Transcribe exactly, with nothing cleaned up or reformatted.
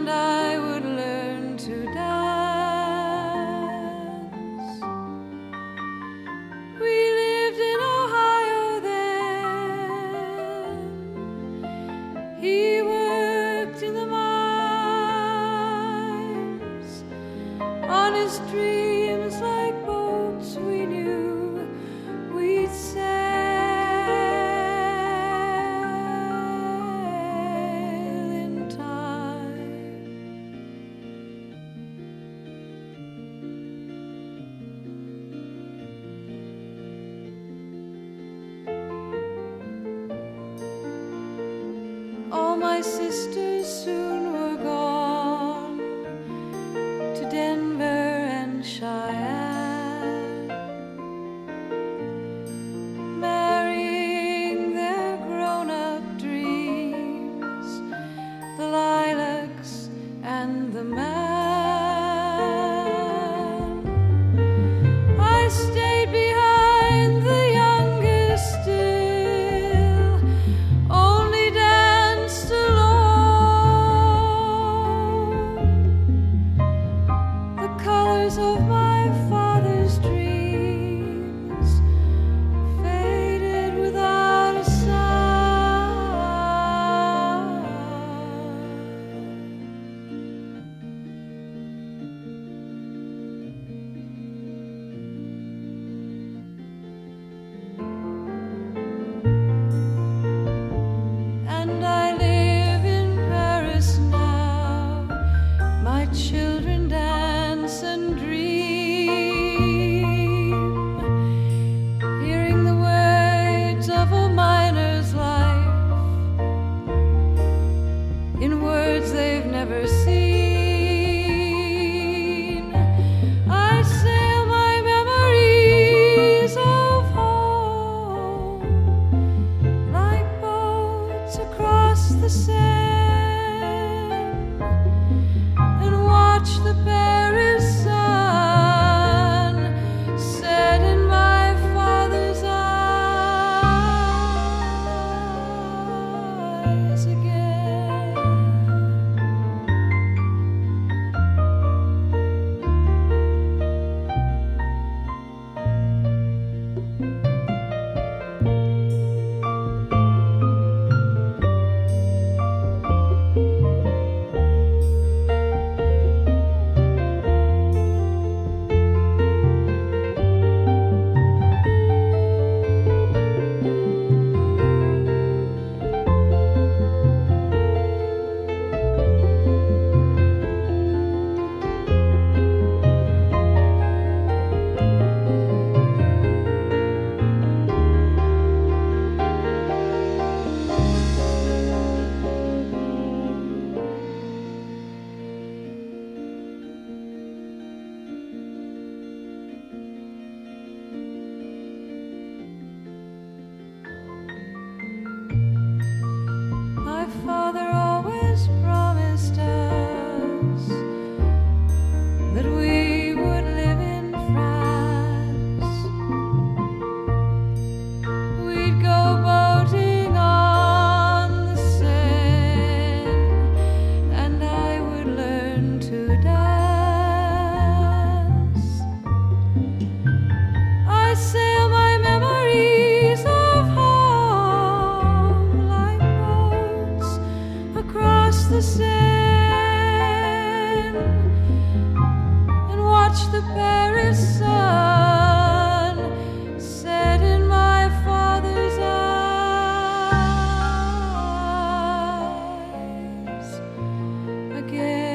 and I would learn to dance. We lived in Ohio then. He worked in the mines. On his dreams like boats we knew we'd sail in time. All my sisters soon were gone to Denver and Cheyenne, marrying their grown-up dreams, the lilacs and the man. I stayed behind, the youngest still, only danced alone. The colors of my father's dreams faded without a sound. And I live in Paris now. My children dance and dream, hearing the words of a miner's life in words they've never seen. I sail my memories of home like boats across the Seine, and watch the Paris sun set in my father's eyes again. My father always promised us that we would live in France. We'd go boating on the Seine, and I would learn to dance. I sail my memories of home like boats across the Seine, and watch the Paris sun set in my father's eyes again.